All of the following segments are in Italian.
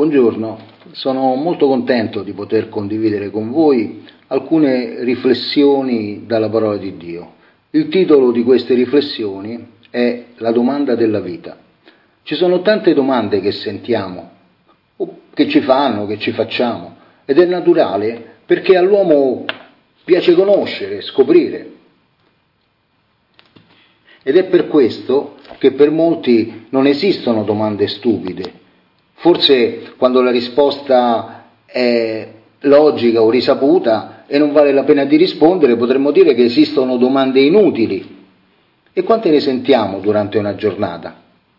Buongiorno, sono molto contento di poter condividere con voi alcune riflessioni dalla parola di Dio. Il titolo di queste riflessioni è La domanda della vita. Ci sono tante domande che sentiamo, che ci fanno, che ci facciamo, ed è naturale perché all'uomo piace conoscere, scoprire. Ed è per questo che per molti non esistono domande stupide. Forse quando la risposta è logica o risaputa e non vale la pena di rispondere, potremmo dire che esistono domande inutili. E quante ne sentiamo durante una giornata?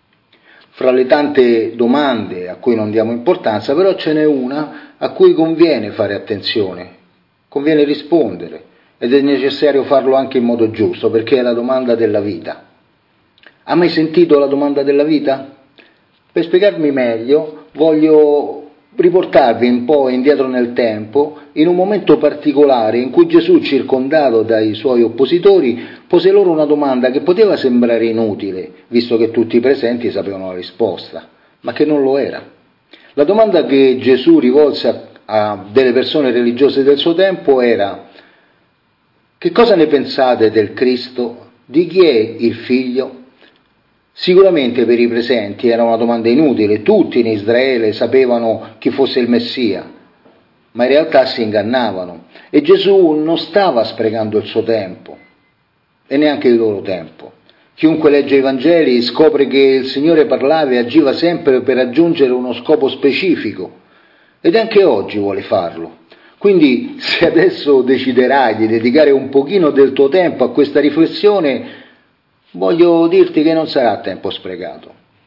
Fra le tante domande a cui non diamo importanza, però ce n'è una a cui conviene fare attenzione, conviene rispondere, ed è necessario farlo anche in modo giusto, perché è la domanda della vita. Ha mai sentito la domanda della vita? Per spiegarmi meglio, voglio riportarvi un po' indietro nel tempo, in un momento particolare in cui Gesù, circondato dai suoi oppositori, pose loro una domanda che poteva sembrare inutile, visto che tutti i presenti sapevano la risposta, ma che non lo era. La domanda che Gesù rivolse a delle persone religiose del suo tempo era: che cosa ne pensate del Cristo? Di chi è il figlio? Sicuramente per i presenti era una domanda inutile, tutti in Israele sapevano chi fosse il Messia, ma in realtà si ingannavano e Gesù non stava sprecando il suo tempo e neanche il loro tempo. Chiunque legge i Vangeli scopre che il Signore parlava e agiva sempre per raggiungere uno scopo specifico ed anche oggi vuole farlo. Quindi se adesso deciderai di dedicare un pochino del tuo tempo a questa riflessione, voglio dirti che non sarà tempo sprecato.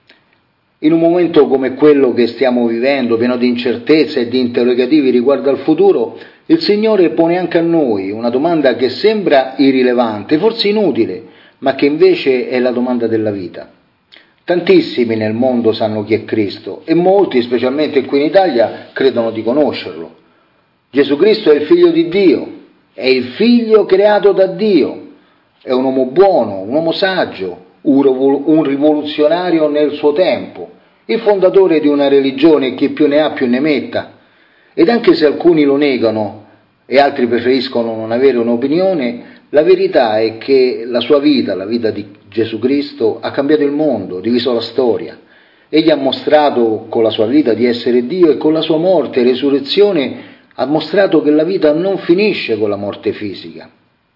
In un momento come quello che stiamo vivendo, pieno di incertezze e di interrogativi riguardo al futuro, il Signore pone anche a noi una domanda che sembra irrilevante, forse inutile, ma che invece è la domanda della vita. Tantissimi nel mondo sanno chi è Cristo e molti, specialmente qui in Italia, credono di conoscerlo. Gesù Cristo è il Figlio di Dio, è il Figlio creato da Dio. È un uomo buono, un uomo saggio, un rivoluzionario nel suo tempo, il fondatore di una religione, chi più ne ha più ne metta. Ed anche se alcuni lo negano e altri preferiscono non avere un'opinione, la verità è che la sua vita, la vita di Gesù Cristo, ha cambiato il mondo, diviso la storia. Egli ha mostrato con la sua vita di essere Dio e con la sua morte e resurrezione ha mostrato che la vita non finisce con la morte fisica.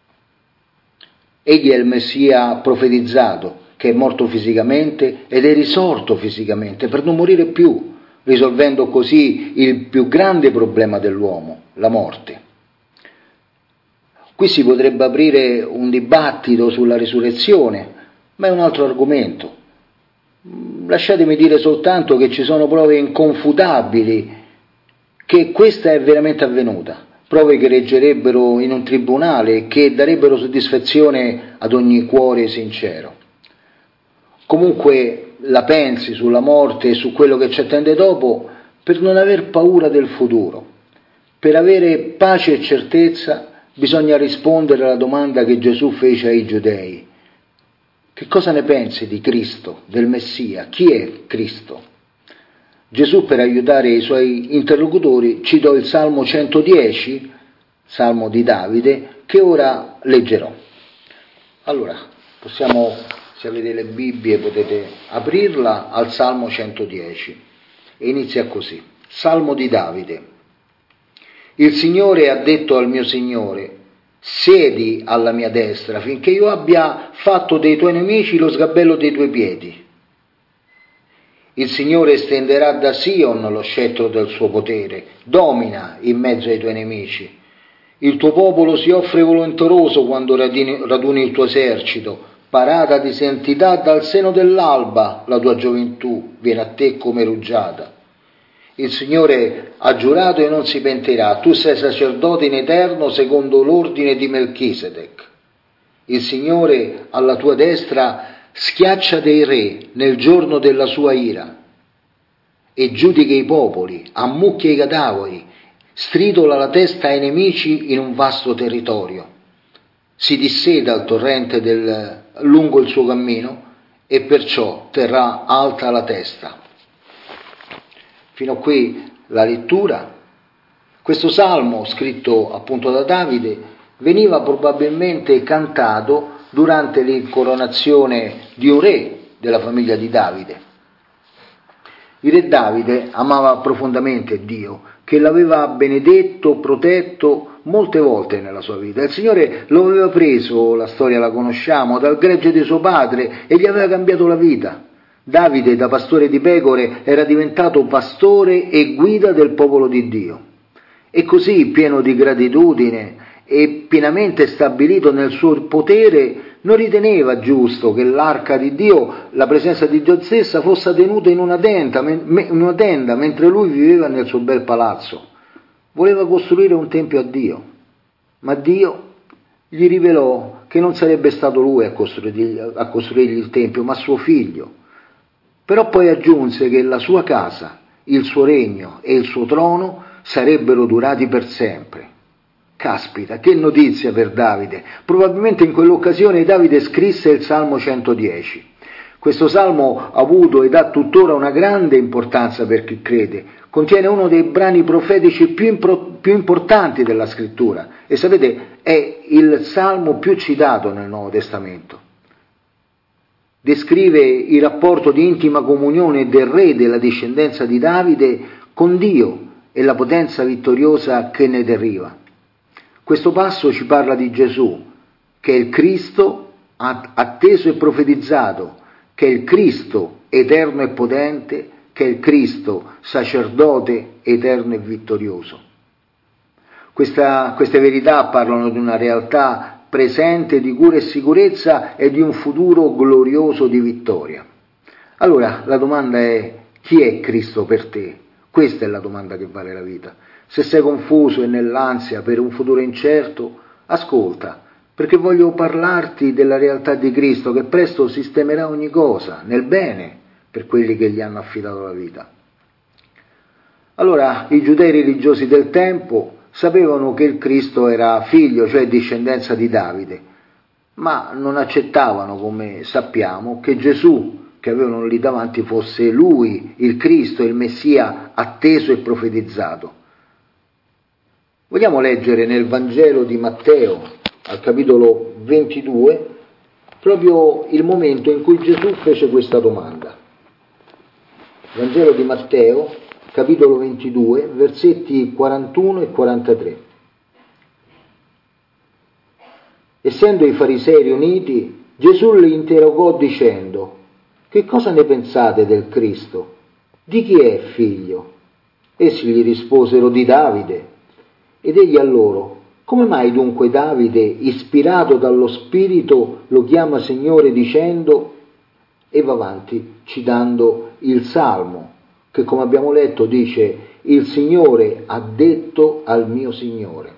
Egli è il Messia profetizzato, che è morto fisicamente ed è risorto fisicamente per non morire più, risolvendo così il più grande problema dell'uomo, la morte. Qui si potrebbe aprire un dibattito sulla risurrezione, ma è un altro argomento. Lasciatemi dire soltanto che ci sono prove inconfutabili che questa è veramente avvenuta. Prove che reggerebbero in un tribunale e che darebbero soddisfazione ad ogni cuore sincero. Comunque la pensi sulla morte e su quello che ci attende dopo, per non aver paura del futuro. Per avere pace e certezza bisogna rispondere alla domanda che Gesù fece ai giudei. Che cosa ne pensi di Cristo, del Messia? Chi è Cristo? Gesù, per aiutare i suoi interlocutori, citò il Salmo 110, Salmo di Davide, che ora leggerò. Allora, se avete le Bibbie potete aprirla al Salmo 110 e inizia così. Salmo di Davide. Il Signore ha detto al mio Signore: siedi alla mia destra finché io abbia fatto dei tuoi nemici lo sgabello dei tuoi piedi. Il Signore stenderà da Sion lo scettro del suo potere, domina in mezzo ai tuoi nemici. Il tuo popolo si offre volenteroso quando raduni il tuo esercito, parata di santità dal seno dell'alba, la tua gioventù viene a te come rugiada. Il Signore ha giurato e non si pentirà, tu sei sacerdote in eterno secondo l'ordine di Melchisedec. Il Signore alla tua destra schiaccia dei re nel giorno della sua ira e giudica i popoli, ammucchia i cadaveri, stridola la testa ai nemici in un vasto territorio. Si disseta il torrente lungo il suo cammino e perciò terrà alta la testa. Fino a qui la lettura. Questo salmo, scritto appunto da Davide, veniva probabilmente cantato durante l'incoronazione di un re della famiglia di Davide. Il re Davide amava profondamente Dio, che l'aveva benedetto, protetto molte volte nella sua vita. Il Signore lo aveva preso, la storia la conosciamo, dal gregge di suo padre e gli aveva cambiato la vita. Davide, da pastore di pecore, era diventato pastore e guida del popolo di Dio. E così, pieno di gratitudine e pienamente stabilito nel suo potere, non riteneva giusto che l'arca di Dio, la presenza di Dio stessa, fosse tenuta in una tenda mentre lui viveva nel suo bel palazzo. Voleva costruire un tempio a Dio, ma Dio gli rivelò che non sarebbe stato lui a costruirgli il tempio, ma suo figlio. Però poi aggiunse che la sua casa, il suo regno e il suo trono sarebbero durati per sempre. Caspita, che notizia per Davide! Probabilmente in quell'occasione Davide scrisse il Salmo 110. Questo salmo ha avuto ed ha tuttora una grande importanza per chi crede. Contiene uno dei brani profetici più importanti della scrittura e sapete, è il salmo più citato nel Nuovo Testamento. Descrive il rapporto di intima comunione del re della discendenza di Davide con Dio e la potenza vittoriosa che ne deriva. Questo passo ci parla di Gesù, che è il Cristo atteso e profetizzato, che è il Cristo eterno e potente, che è il Cristo sacerdote eterno e vittorioso. Queste verità parlano di una realtà presente di cura e sicurezza e di un futuro glorioso di vittoria. Allora la domanda è: chi è Cristo per te? Questa è la domanda che vale la vita. Se sei confuso e nell'ansia per un futuro incerto, ascolta, perché voglio parlarti della realtà di Cristo che presto sistemerà ogni cosa, nel bene, per quelli che gli hanno affidato la vita. Allora, i giudei religiosi del tempo sapevano che il Cristo era figlio, cioè discendenza di Davide, ma non accettavano, come sappiamo, che Gesù, che avevano lì davanti, fosse lui, il Cristo, il Messia atteso e profetizzato. Vogliamo leggere nel Vangelo di Matteo, al capitolo 22, proprio il momento in cui Gesù fece questa domanda. Vangelo di Matteo, capitolo 22, versetti 41 e 43. Essendo i farisei riuniti, Gesù li interrogò dicendo: che cosa ne pensate del Cristo? Di chi è figlio? Essi gli risposero: di Davide. Ed egli a loro: come mai dunque Davide, ispirato dallo Spirito, lo chiama Signore dicendo? E va avanti citando il Salmo, che come abbiamo letto dice: il Signore ha detto al mio Signore.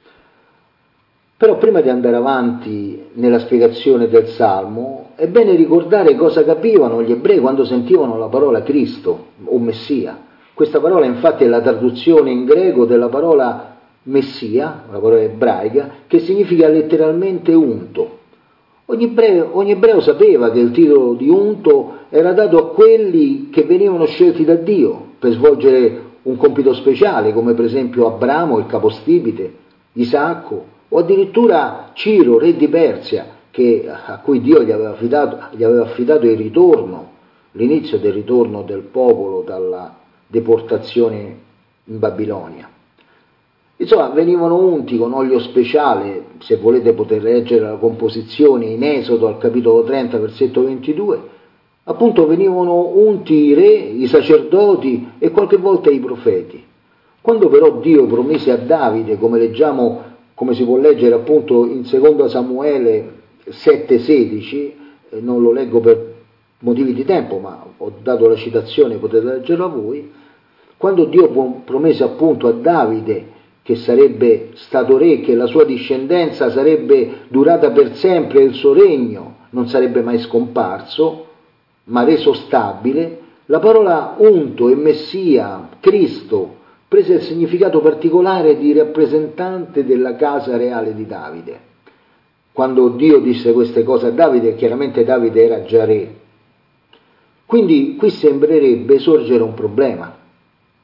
Però prima di andare avanti nella spiegazione del Salmo, è bene ricordare cosa capivano gli ebrei quando sentivano la parola Cristo o Messia. Questa parola infatti è la traduzione in greco della parola Messia, una parola ebraica, che significa letteralmente unto. Ogni ebreo sapeva che il titolo di unto era dato a quelli che venivano scelti da Dio per svolgere un compito speciale, come per esempio Abramo, il capostipite, Isacco, o addirittura Ciro, re di Persia, a cui Dio gli aveva affidato il ritorno, l'inizio del ritorno del popolo dalla deportazione in Babilonia. Insomma, venivano unti con olio speciale, se volete potete leggere la composizione in Esodo al capitolo 30, versetto 22, appunto venivano unti i re, i sacerdoti e qualche volta i profeti. Quando però Dio promise a Davide, come leggiamo, come si può leggere appunto in 2 Samuele 7,16, non lo leggo per motivi di tempo, ma ho dato la citazione, potete leggerla voi, quando Dio promesse appunto a Davide che sarebbe stato re, che la sua discendenza sarebbe durata per sempre e il suo regno non sarebbe mai scomparso, ma reso stabile, la parola unto e Messia, Cristo, prese il significato particolare di rappresentante della casa reale di Davide. Quando Dio disse queste cose a Davide, chiaramente Davide era già re. Quindi qui sembrerebbe sorgere un problema.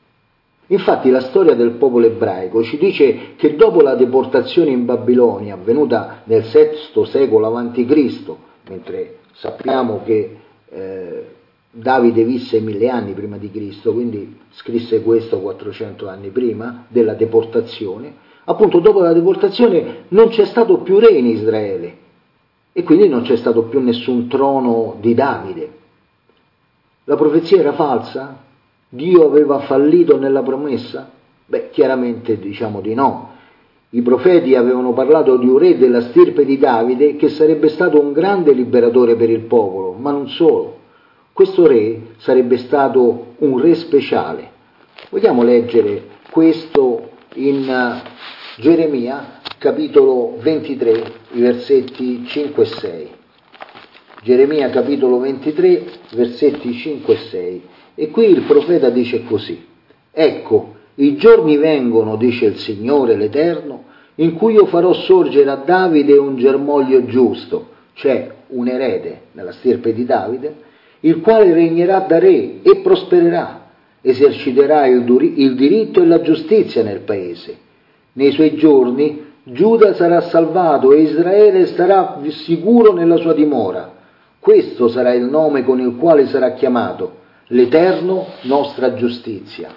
Infatti la storia del popolo ebraico ci dice che dopo la deportazione in Babilonia avvenuta nel VI secolo a.C., mentre sappiamo che Davide visse 1000 anni prima di Cristo, quindi scrisse questo 400 anni prima della deportazione, appunto dopo la deportazione non c'è stato più re in Israele e quindi non c'è stato più nessun trono di Davide. La profezia era falsa? Dio aveva fallito nella promessa? Beh, chiaramente diciamo di no. I profeti avevano parlato di un re della stirpe di Davide che sarebbe stato un grande liberatore per il popolo, ma non solo. Questo re sarebbe stato un re speciale. Vogliamo leggere questo in Geremia, capitolo 23, i versetti 5 e 6. Geremia, capitolo 23, versetti 5 e 6. E qui il profeta dice così: ecco, i giorni vengono, dice il Signore l'Eterno, in cui io farò sorgere a Davide un germoglio giusto, cioè un erede nella stirpe di Davide, il quale regnerà da re e prospererà, eserciterà il diritto e la giustizia nel paese. Nei suoi giorni Giuda sarà salvato e Israele starà sicuro nella sua dimora. Questo sarà il nome con il quale sarà chiamato: l'Eterno nostra giustizia.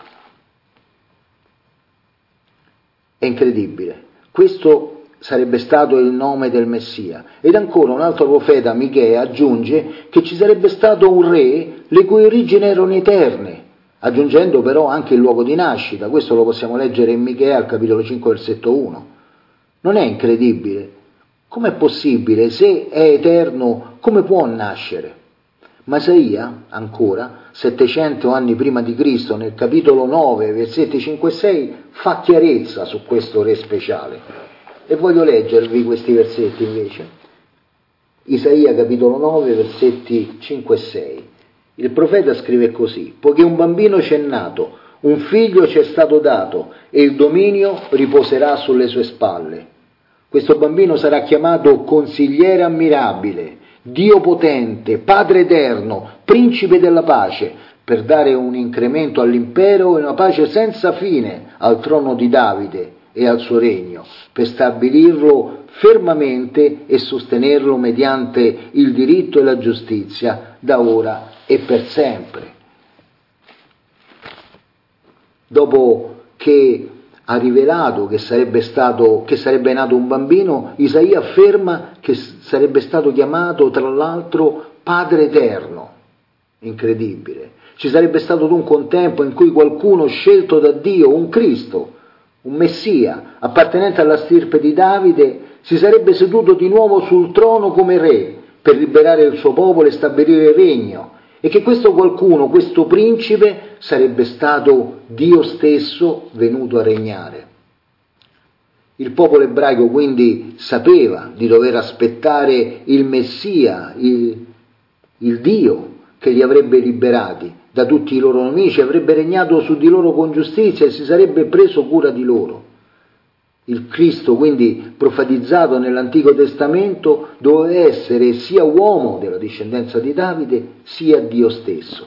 È incredibile. Questo sarebbe stato il nome del Messia. Ed ancora un altro profeta, Michea, aggiunge che ci sarebbe stato un re le cui origini erano eterne, aggiungendo però anche il luogo di nascita. Questo lo possiamo leggere in Michea al capitolo 5, versetto 1. Non è incredibile? Com'è possibile? Se è eterno, come può nascere? Ma Isaia, ancora, 700 anni prima di Cristo, nel capitolo 9, versetti 5 e 6, fa chiarezza su questo re speciale. E voglio leggervi questi versetti invece. Isaia, capitolo 9, versetti 5 e 6. Il profeta scrive così: poiché un bambino ci è nato, un figlio ci è stato dato, e il dominio riposerà sulle sue spalle. Questo bambino sarà chiamato Consigliere ammirabile, Dio potente, Padre eterno, Principe della pace, per dare un incremento all'impero e una pace senza fine al trono di Davide e al suo regno, per stabilirlo fermamente e sostenerlo mediante il diritto e la giustizia da ora e per sempre. Dopo che ha rivelato che sarebbe nato un bambino, Isaia afferma che sarebbe stato chiamato tra l'altro Padre Eterno. Incredibile. Ci sarebbe stato un contempo in cui qualcuno scelto da Dio, un Cristo, un Messia, appartenente alla stirpe di Davide, si sarebbe seduto di nuovo sul trono come re per liberare il suo popolo e stabilire il regno. E che questo qualcuno, questo principe, sarebbe stato Dio stesso venuto a regnare. Il popolo ebraico quindi sapeva di dover aspettare il Messia, il Dio che li avrebbe liberati da tutti i loro nemici, avrebbe regnato su di loro con giustizia e si sarebbe preso cura di loro. Il Cristo, quindi profetizzato nell'Antico Testamento, doveva essere sia uomo della discendenza di Davide, sia Dio stesso.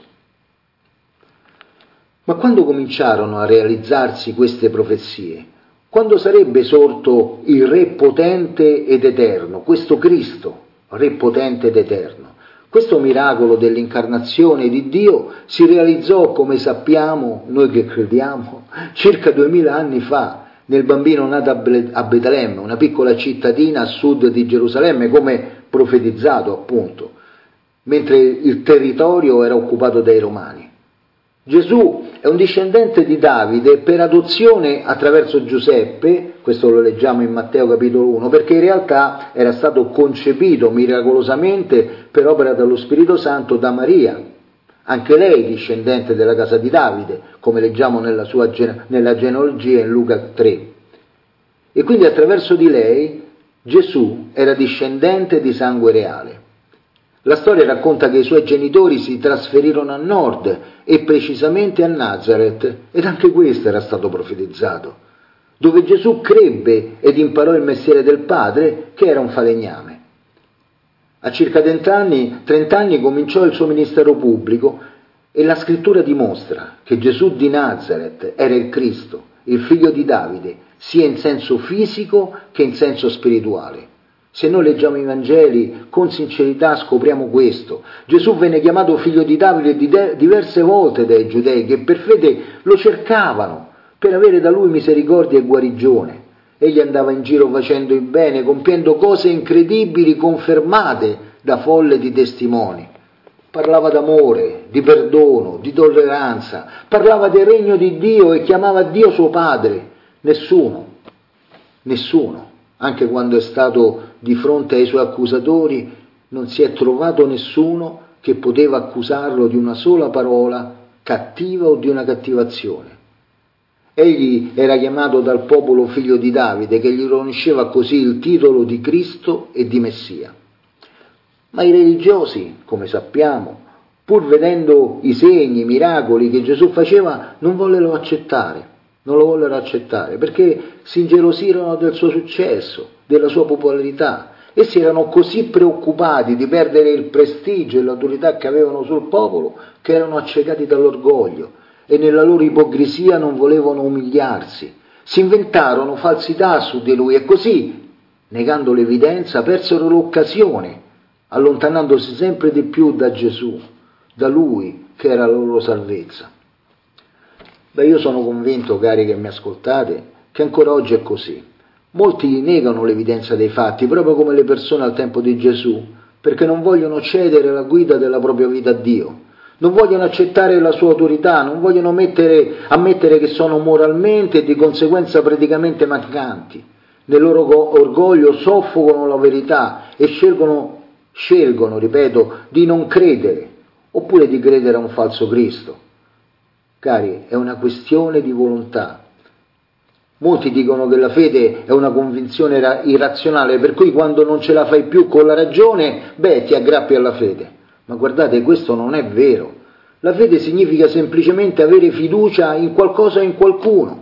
Ma quando cominciarono a realizzarsi queste profezie? Quando sarebbe sorto il Re potente ed eterno, questo Cristo, Re potente ed eterno? Questo miracolo dell'incarnazione di Dio si realizzò, come sappiamo, noi che crediamo, circa 2000 anni fa, nel bambino nato a Betlemme, una piccola cittadina a sud di Gerusalemme, come profetizzato appunto, mentre il territorio era occupato dai Romani. Gesù è un discendente di Davide per adozione attraverso Giuseppe, questo lo leggiamo in Matteo capitolo 1, perché in realtà era stato concepito miracolosamente per opera dello Spirito Santo da Maria, anche lei discendente della casa di Davide, come leggiamo nella genealogia in Luca 3. E quindi attraverso di lei Gesù era discendente di sangue reale. La storia racconta che i suoi genitori si trasferirono a nord e precisamente a Nazareth, ed anche questo era stato profetizzato, dove Gesù crebbe ed imparò il mestiere del padre, che era un falegname. A circa 30 anni cominciò il suo ministero pubblico E la scrittura dimostra che Gesù di Nazareth era il Cristo, il figlio di Davide, sia in senso fisico che in senso spirituale. Se noi leggiamo i Vangeli con sincerità scopriamo questo. Gesù venne chiamato figlio di Davide diverse volte dai giudei che per fede lo cercavano, per avere da lui misericordia e guarigione. Egli andava in giro facendo il bene, compiendo cose incredibili confermate da folle di testimoni. Parlava d'amore, di perdono, di tolleranza, parlava del regno di Dio e chiamava Dio suo Padre. Nessuno, anche quando è stato di fronte ai suoi accusatori, non si è trovato nessuno che poteva accusarlo di una sola parola cattiva o di una cattivazione. Egli era chiamato dal popolo figlio di Davide, che gli riconosceva così il titolo di Cristo e di Messia. Ma i religiosi, come sappiamo, pur vedendo i segni, i miracoli che Gesù faceva, non lo vollero accettare, perché si ingelosirono del suo successo, della sua popolarità. Essi erano così preoccupati di perdere il prestigio e l'autorità che avevano sul popolo, che erano accecati dall'orgoglio e nella loro ipocrisia non volevano umiliarsi. Si inventarono falsità su di lui e così, negando l'evidenza, persero l'occasione, allontanandosi sempre di più da Gesù, da lui che era la loro salvezza. Io sono convinto, cari che mi ascoltate, che ancora oggi è così. Molti negano l'evidenza dei fatti, proprio come le persone al tempo di Gesù, perché non vogliono cedere la guida della propria vita a Dio, non vogliono accettare la sua autorità, non vogliono ammettere che sono moralmente e di conseguenza praticamente mancanti. Nel loro orgoglio soffocano la verità e scelgono, ripeto, di non credere, oppure di credere a un falso Cristo. Cari, è una questione di volontà. Molti dicono che la fede è una convinzione irrazionale, per cui quando non ce la fai più con la ragione, ti aggrappi alla fede. Ma guardate, questo non è vero. La fede significa semplicemente avere fiducia in qualcosa o in qualcuno.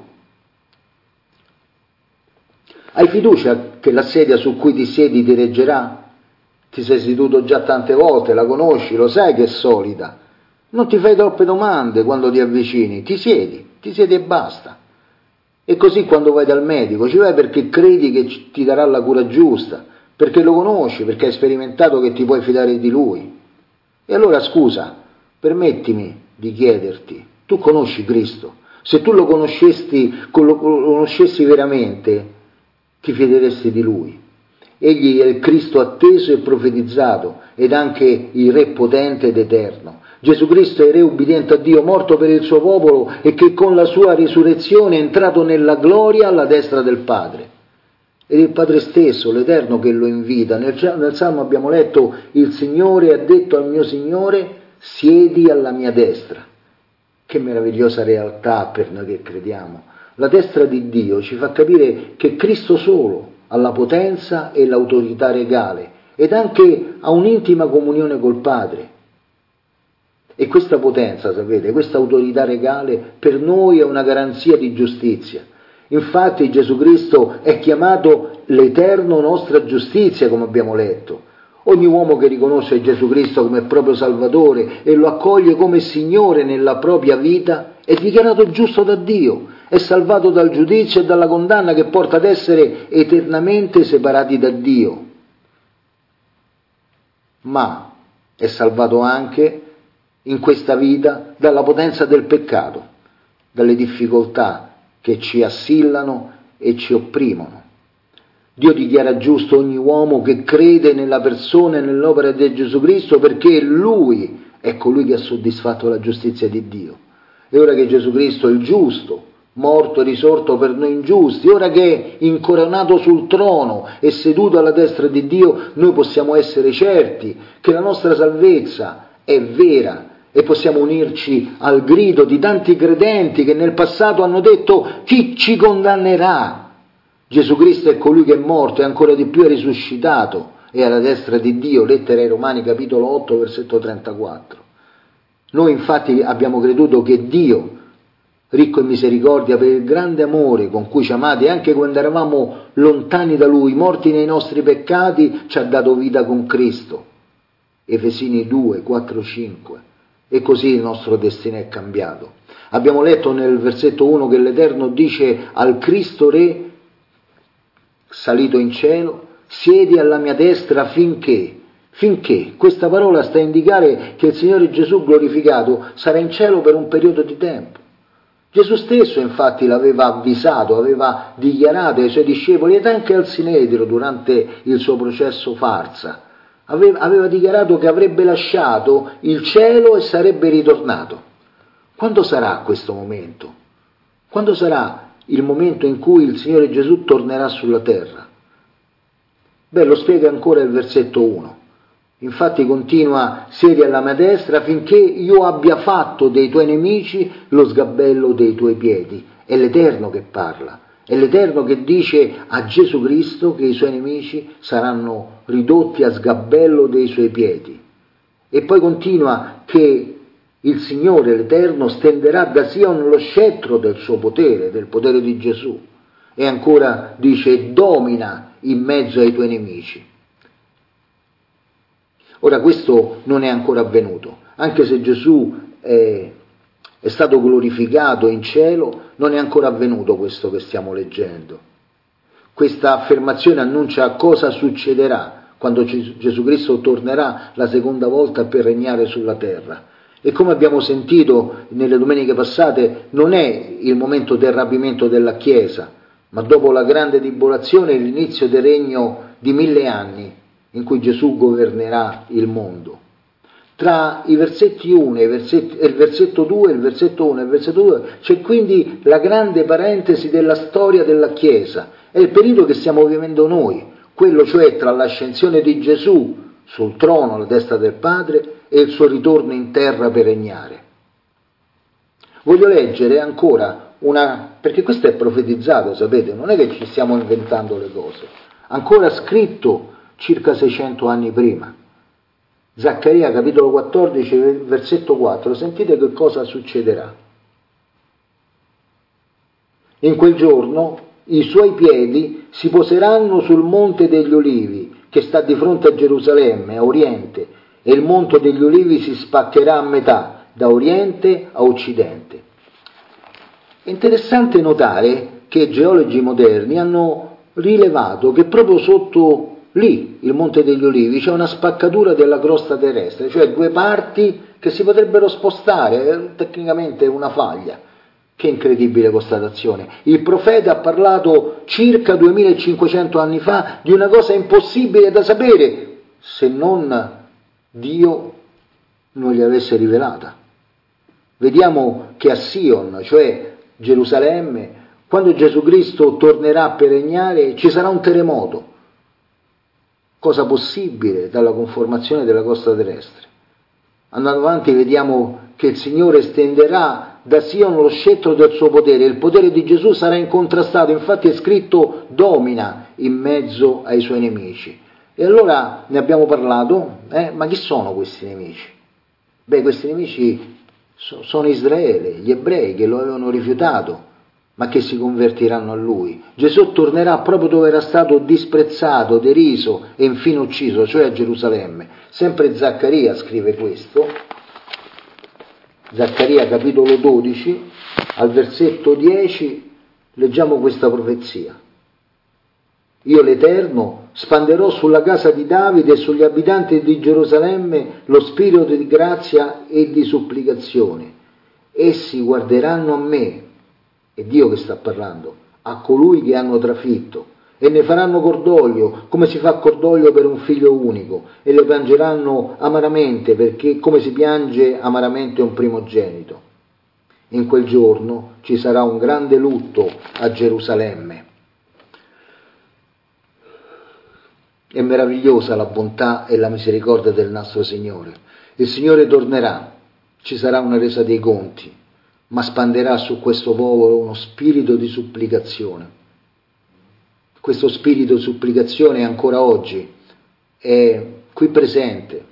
Hai fiducia che la sedia su cui ti siedi ti reggerà? Ti sei seduto già tante volte, la conosci, lo sai che è solida. Non ti fai troppe domande quando ti avvicini, ti siedi e basta. E così quando vai dal medico, ci vai perché credi che ti darà la cura giusta, perché lo conosci, perché hai sperimentato che ti puoi fidare di lui. E allora scusa, permettimi di chiederti, tu conosci Cristo? Se tu lo conoscessi veramente, ti fideresti di lui. Egli è il Cristo atteso e profetizzato ed anche il Re potente ed eterno. Gesù Cristo è il Re ubbidiente a Dio, morto per il suo popolo e che con la sua risurrezione è entrato nella gloria alla destra del Padre. Ed il Padre stesso, l'Eterno, che lo invita. Nel Salmo abbiamo letto: il Signore ha detto al mio Signore, siedi alla mia destra. Che meravigliosa realtà per noi che crediamo. La destra di Dio ci fa capire che Cristo solo ha la potenza e l'autorità regale ed anche ha un'intima comunione col Padre. E questa potenza, sapete, questa autorità regale per noi è una garanzia di giustizia. Infatti Gesù Cristo è chiamato l'eterno nostra giustizia, come abbiamo letto. Ogni uomo che riconosce Gesù Cristo come proprio Salvatore e lo accoglie come Signore nella propria vita è dichiarato giusto da Dio, è salvato dal giudizio e dalla condanna che porta ad essere eternamente separati da Dio. Ma è salvato anche in questa vita dalla potenza del peccato, dalle difficoltà che ci assillano e ci opprimono. Dio dichiara giusto ogni uomo che crede nella persona e nell'opera di Gesù Cristo, perché Lui è colui che ha soddisfatto la giustizia di Dio. E ora che Gesù Cristo è il giusto, morto e risorto per noi ingiusti, ora che è incoronato sul trono e seduto alla destra di Dio, noi possiamo essere certi che la nostra salvezza è vera e possiamo unirci al grido di tanti credenti che nel passato hanno detto: chi ci condannerà? Gesù Cristo è colui che è morto e ancora di più è risuscitato e alla destra di Dio, lettera ai Romani capitolo 8 versetto 34. Noi infatti abbiamo creduto che Dio, ricco in misericordia per il grande amore con cui ci ha amati, anche quando eravamo lontani da Lui, morti nei nostri peccati, ci ha dato vita con Cristo. Efesini 2, 4, 5. e così il nostro destino è cambiato. Abbiamo letto nel versetto 1 che l'Eterno dice al Cristo Re, salito in cielo, siedi alla mia destra finché, questa parola sta a indicare che il Signore Gesù glorificato sarà in cielo per un periodo di tempo. Gesù stesso infatti l'aveva avvisato, aveva dichiarato ai suoi discepoli ed anche al Sinedrio durante il suo processo farsa, aveva dichiarato che avrebbe lasciato il cielo e sarebbe ritornato. Quando sarà questo momento? Quando sarà il momento in cui il Signore Gesù tornerà sulla terra? Lo spiega ancora il versetto 1. Infatti continua, siedi alla mia destra finché io abbia fatto dei tuoi nemici lo sgabello dei tuoi piedi. È l'Eterno che parla, è l'Eterno che dice a Gesù Cristo che i suoi nemici saranno ridotti a sgabello dei suoi piedi. E poi continua che il Signore, l'Eterno, stenderà da Sion lo scettro del suo potere, del potere di Gesù. E ancora dice, domina in mezzo ai tuoi nemici. Ora questo non è ancora avvenuto, anche se Gesù è stato glorificato in cielo, non è ancora avvenuto questo che stiamo leggendo. Questa affermazione annuncia cosa succederà quando Gesù Cristo tornerà la seconda volta per regnare sulla terra. E come abbiamo sentito nelle domeniche passate, non è il momento del rapimento della Chiesa, ma dopo la grande tribolazione l'inizio del regno di 1000 anni in cui Gesù governerà il mondo. Tra i versetti 1 e il versetto 2, il versetto 1 e il versetto 2, c'è quindi la grande parentesi della storia della Chiesa. È il periodo che stiamo vivendo noi, quello cioè tra l'ascensione di Gesù sul trono alla destra del Padre e il suo ritorno in terra per regnare. Voglio leggere ancora perché questo è profetizzato, sapete, non è che ci stiamo inventando le cose, ancora scritto circa 600 anni prima. Zaccaria capitolo 14, versetto 4, sentite che cosa succederà. In quel giorno i suoi piedi si poseranno sul monte degli Olivi, che sta di fronte a Gerusalemme, a oriente, e il monte degli Olivi si spaccherà a metà, da oriente a occidente. È interessante notare che geologi moderni hanno rilevato che proprio sotto lì, il Monte degli Olivi, c'è una spaccatura della crosta terrestre, cioè due parti che si potrebbero spostare, tecnicamente è una faglia. Che incredibile constatazione. Il profeta ha parlato circa 2500 anni fa di una cosa impossibile da sapere se non Dio non gli avesse rivelata. Vediamo che a Sion, cioè Gerusalemme, quando Gesù Cristo tornerà per regnare, ci sarà un terremoto. Cosa possibile dalla conformazione della costa terrestre. Andando avanti vediamo che il Signore stenderà da Sion lo scettro del suo potere, il potere di Gesù sarà incontrastato, infatti è scritto domina in mezzo ai suoi nemici. E allora ne abbiamo parlato, ma chi sono questi nemici? Questi nemici sono Israele, gli ebrei che lo avevano rifiutato, ma che si convertiranno a Lui. Gesù tornerà proprio dove era stato disprezzato, deriso e infine ucciso, cioè a Gerusalemme. Sempre Zaccaria scrive questo, Zaccaria capitolo 12, al versetto 10, leggiamo questa profezia. Io l'Eterno spanderò sulla casa di Davide e sugli abitanti di Gerusalemme lo spirito di grazia e di supplicazione. Essi guarderanno a me, è Dio che sta parlando, a colui che hanno trafitto, e ne faranno cordoglio, come si fa cordoglio per un figlio unico, e le piangeranno amaramente, perché come si piange amaramente un primogenito. In quel giorno ci sarà un grande lutto a Gerusalemme. È meravigliosa la bontà e la misericordia del nostro Signore. Il Signore tornerà, ci sarà una resa dei conti, ma spanderà su questo popolo uno spirito di supplicazione. Questo spirito di supplicazione ancora oggi è qui presente.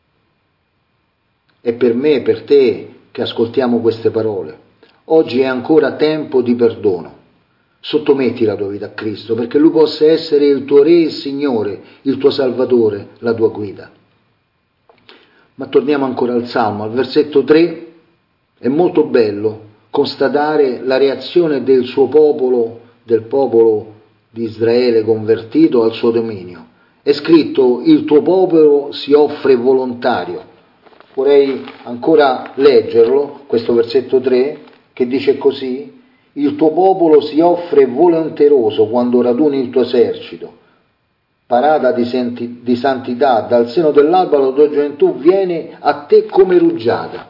È per me, per te che ascoltiamo queste parole. Oggi è ancora tempo di perdono. Sottometti la tua vita a Cristo perché Lui possa essere il tuo Re e Signore, il tuo Salvatore, la tua guida. Ma torniamo ancora al Salmo, al versetto 3, è molto bello constatare la reazione del suo popolo, del popolo di Israele convertito al suo dominio. È scritto: il tuo popolo si offre volontario. Vorrei ancora leggerlo, questo versetto 3, che dice così: il tuo popolo si offre volenteroso quando raduni il tuo esercito. Parata di santità, dal seno dell'alba la tua gioventù viene a te come rugiada.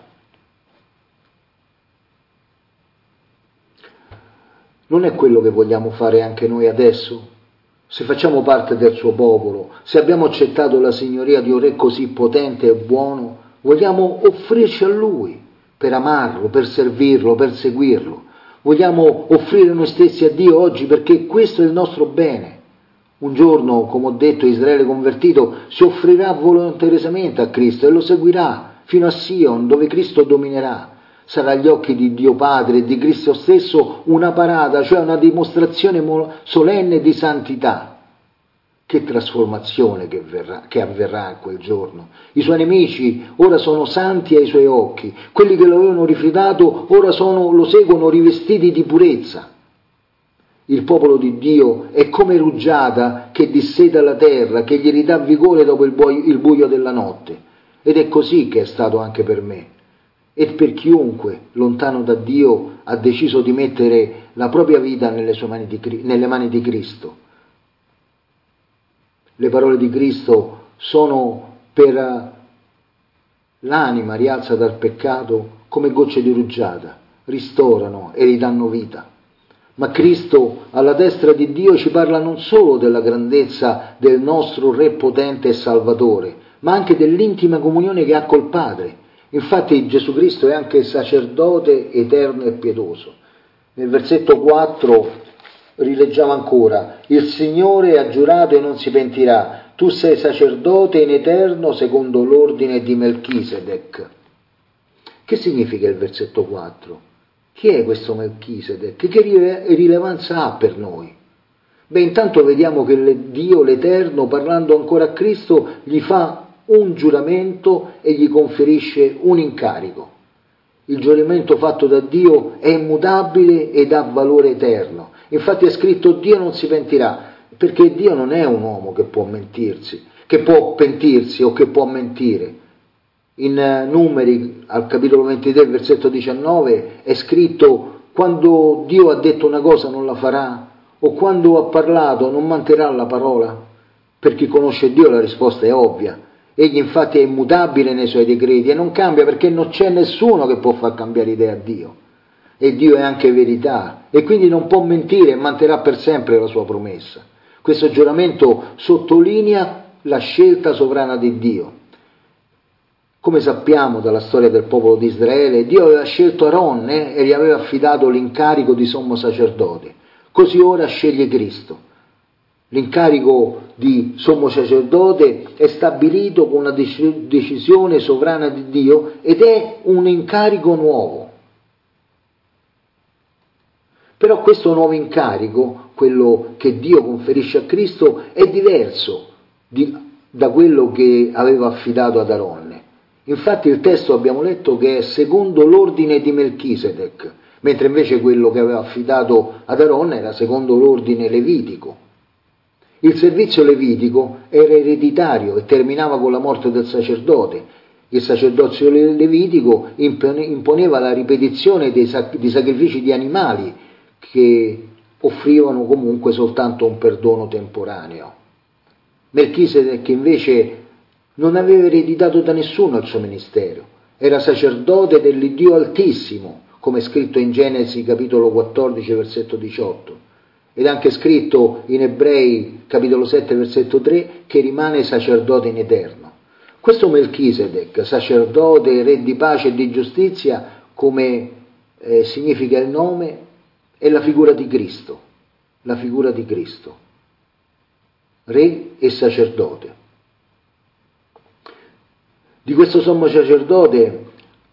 Non è quello che vogliamo fare anche noi adesso? Se facciamo parte del suo popolo, se abbiamo accettato la signoria di un re così potente e buono, vogliamo offrirci a lui per amarlo, per servirlo, per seguirlo. Vogliamo offrire noi stessi a Dio oggi perché questo è il nostro bene. Un giorno, come ho detto, Israele convertito si offrirà volontariamente a Cristo e lo seguirà fino a Sion, dove Cristo dominerà. Sarà agli occhi di Dio Padre e di Cristo stesso una parata, cioè una dimostrazione solenne di santità. Che trasformazione che avverrà in quel giorno. I suoi nemici ora sono santi ai suoi occhi, quelli che lo avevano rifiutato ora lo seguono rivestiti di purezza. Il popolo di Dio è come rugiada che disseta la terra, che gli ridà vigore dopo il buio della notte. Ed è così che è stato anche per me. E per chiunque, lontano da Dio, ha deciso di mettere la propria vita nelle mani di Cristo. Le parole di Cristo sono per l'anima rialza dal peccato come gocce di rugiada, ristorano e ridanno vita. Ma Cristo, alla destra di Dio, ci parla non solo della grandezza del nostro Re potente e Salvatore, ma anche dell'intima comunione che ha col Padre. Infatti Gesù Cristo è anche sacerdote eterno e pietoso. Nel versetto 4 rileggiamo ancora: il Signore ha giurato e non si pentirà, tu sei sacerdote in eterno secondo l'ordine di Melchisedec. Che significa il versetto 4? Chi è questo Melchisedec? Che rilevanza ha per noi? Beh, intanto vediamo che Dio l'Eterno, parlando ancora a Cristo, gli fa un giuramento e gli conferisce un incarico. Il giuramento fatto da Dio è immutabile ed ha valore eterno. Infatti è scritto: Dio non si pentirà, perché Dio non è un uomo che può mentirsi, che può pentirsi o che può mentire. In Numeri, al capitolo 23, versetto 19, è scritto: quando Dio ha detto una cosa non la farà, o quando ha parlato non manterrà la parola. Per chi conosce Dio la risposta è ovvia. Egli infatti è immutabile nei suoi decreti e non cambia, perché non c'è nessuno che può far cambiare idea a Dio. E Dio è anche verità, e quindi non può mentire e manterrà per sempre la sua promessa. Questo giuramento sottolinea la scelta sovrana di Dio. Come sappiamo dalla storia del popolo di Israele, Dio aveva scelto Aaron e gli aveva affidato l'incarico di sommo sacerdote. Così ora sceglie Cristo. L'incarico di sommo sacerdote è stabilito con una decisione sovrana di Dio ed è un incarico nuovo. Però questo nuovo incarico, quello che Dio conferisce a Cristo, è diverso da quello che aveva affidato ad Aaron. Infatti il testo abbiamo letto che è secondo l'ordine di Melchisedec, mentre invece quello che aveva affidato ad Aaron era secondo l'ordine levitico. Il servizio levitico era ereditario e terminava con la morte del sacerdote. Il sacerdozio levitico imponeva la ripetizione di sacrifici di animali che offrivano comunque soltanto un perdono temporaneo. Melchisedec invece non aveva ereditato da nessuno il suo ministero, era sacerdote dell'Iddio Altissimo, come è scritto in Genesi capitolo 14 versetto 18, ed è anche scritto in Ebrei capitolo 7 versetto 3 che rimane sacerdote in eterno. Questo Melchisedec, sacerdote, re di pace e di giustizia, come significa il nome, è la figura di Cristo, re e sacerdote. Di questo sommo sacerdote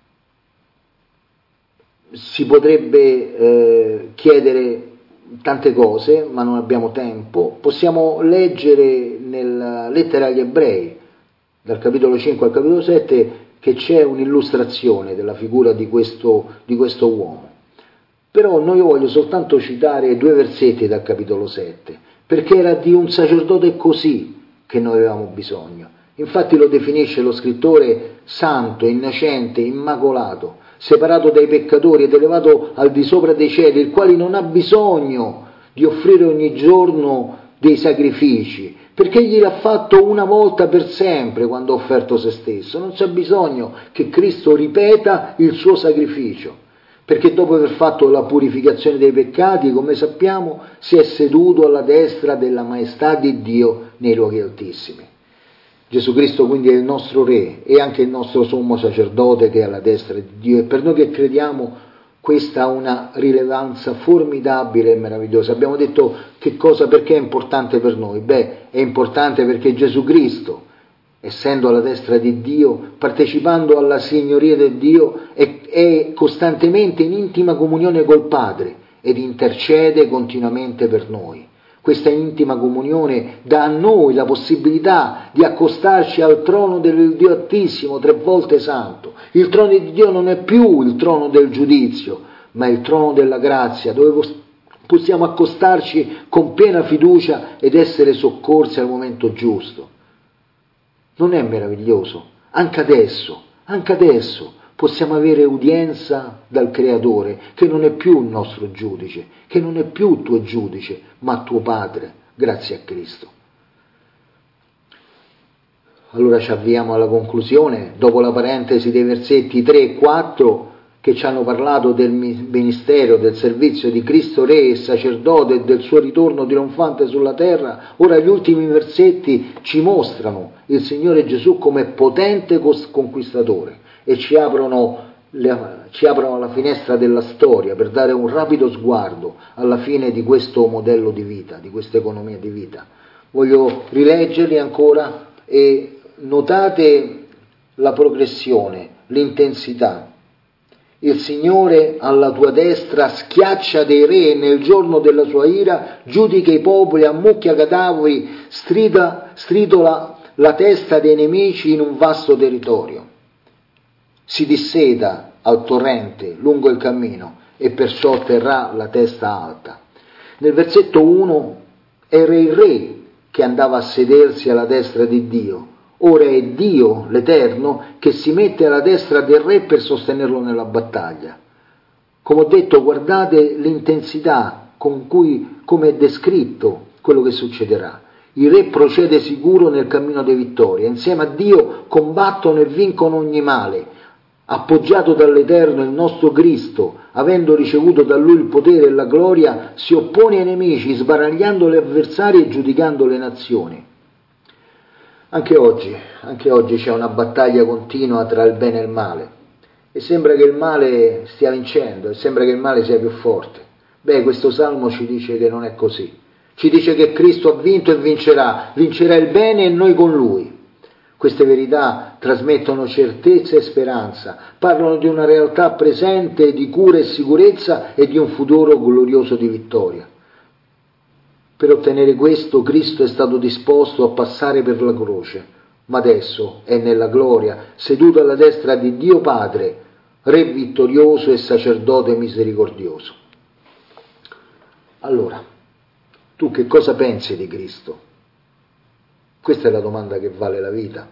si potrebbe chiedere tante cose, ma non abbiamo tempo. Possiamo leggere nella lettera agli Ebrei, dal capitolo 5 al capitolo 7, che c'è un'illustrazione della figura di questo uomo. Però io voglio soltanto citare 2 versetti dal capitolo 7, perché era di un sacerdote così che noi avevamo bisogno. Infatti lo definisce lo scrittore santo, innocente, immacolato, separato dai peccatori ed elevato al di sopra dei cieli, il quale non ha bisogno di offrire ogni giorno dei sacrifici, perché egli l'ha fatto una volta per sempre quando ha offerto se stesso. Non c'è bisogno che Cristo ripeta il suo sacrificio, perché dopo aver fatto la purificazione dei peccati, come sappiamo, si è seduto alla destra della maestà di Dio nei luoghi altissimi. Gesù Cristo quindi è il nostro Re e anche il nostro sommo sacerdote che è alla destra di Dio, e per noi che crediamo questa ha una rilevanza formidabile e meravigliosa. Abbiamo detto perché è importante per noi? È importante perché Gesù Cristo, essendo alla destra di Dio, partecipando alla signoria di Dio, è costantemente in intima comunione col Padre ed intercede continuamente per noi. Questa intima comunione dà a noi la possibilità di accostarci al trono del Dio Altissimo, 3 volte santo. Il trono di Dio non è più il trono del giudizio, ma è il trono della grazia, dove possiamo accostarci con piena fiducia ed essere soccorsi al momento giusto. Non è meraviglioso? Anche adesso possiamo avere udienza dal Creatore, che non è più il nostro giudice, che non è più tuo giudice, ma tuo Padre, grazie a Cristo. Allora ci avviamo alla conclusione, dopo la parentesi dei versetti 3 e 4, che ci hanno parlato del ministero, del servizio di Cristo Re e Sacerdote e del suo ritorno trionfante sulla terra. Ora gli ultimi versetti ci mostrano il Signore Gesù come potente conquistatore e ci aprono la finestra della storia per dare un rapido sguardo alla fine di questo modello di vita, di questa economia di vita. Voglio rileggerli ancora e notate la progressione, l'intensità. Il Signore alla tua destra schiaccia dei re nel giorno della sua ira, giudica i popoli, ammucchia cadaveri, stridola la testa dei nemici in un vasto territorio. Si disseta al torrente lungo il cammino e perciò terrà la testa alta. Nel versetto 1 era il re che andava a sedersi alla destra di Dio. Ora è Dio, l'Eterno, che si mette alla destra del re per sostenerlo nella battaglia. Come ho detto, guardate l'intensità con cui, come è descritto quello che succederà. Il re procede sicuro nel cammino di vittoria. Insieme a Dio combattono e vincono ogni male. Appoggiato dall'Eterno, il nostro Cristo, avendo ricevuto da Lui il potere e la gloria, si oppone ai nemici, sbaragliando gli avversari e giudicando le nazioni. Anche oggi c'è una battaglia continua tra il bene e il male e sembra che il male stia vincendo e sembra che il male sia più forte. Questo salmo ci dice che non è così. Ci dice che Cristo ha vinto e vincerà il bene e noi con Lui. Queste verità trasmettono certezza e speranza, parlano di una realtà presente di cura e sicurezza e di un futuro glorioso di vittoria. Per ottenere questo Cristo è stato disposto a passare per la croce, ma adesso è nella gloria, seduto alla destra di Dio Padre, Re vittorioso e sacerdote misericordioso. Allora, tu che cosa pensi di Cristo? Questa è la domanda che vale la vita.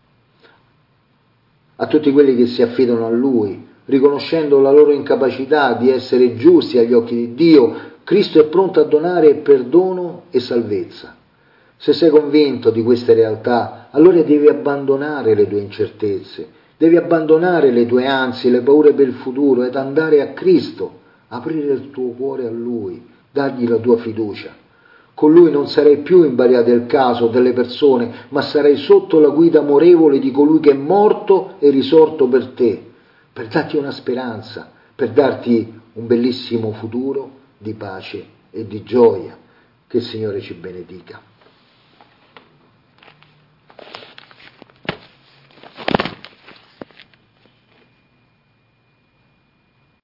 A tutti quelli che si affidano a Lui, riconoscendo la loro incapacità di essere giusti agli occhi di Dio, Cristo è pronto a donare perdono e salvezza. Se sei convinto di queste realtà, allora devi abbandonare le tue incertezze, devi abbandonare le tue ansie, le paure per il futuro ed andare a Cristo, aprire il tuo cuore a Lui, dargli la tua fiducia. Con Lui non sarai più in balia del caso delle persone, ma sarai sotto la guida amorevole di colui che è morto e risorto per te, per darti una speranza, per darti un bellissimo futuro di pace e di gioia. Che il Signore ci benedica.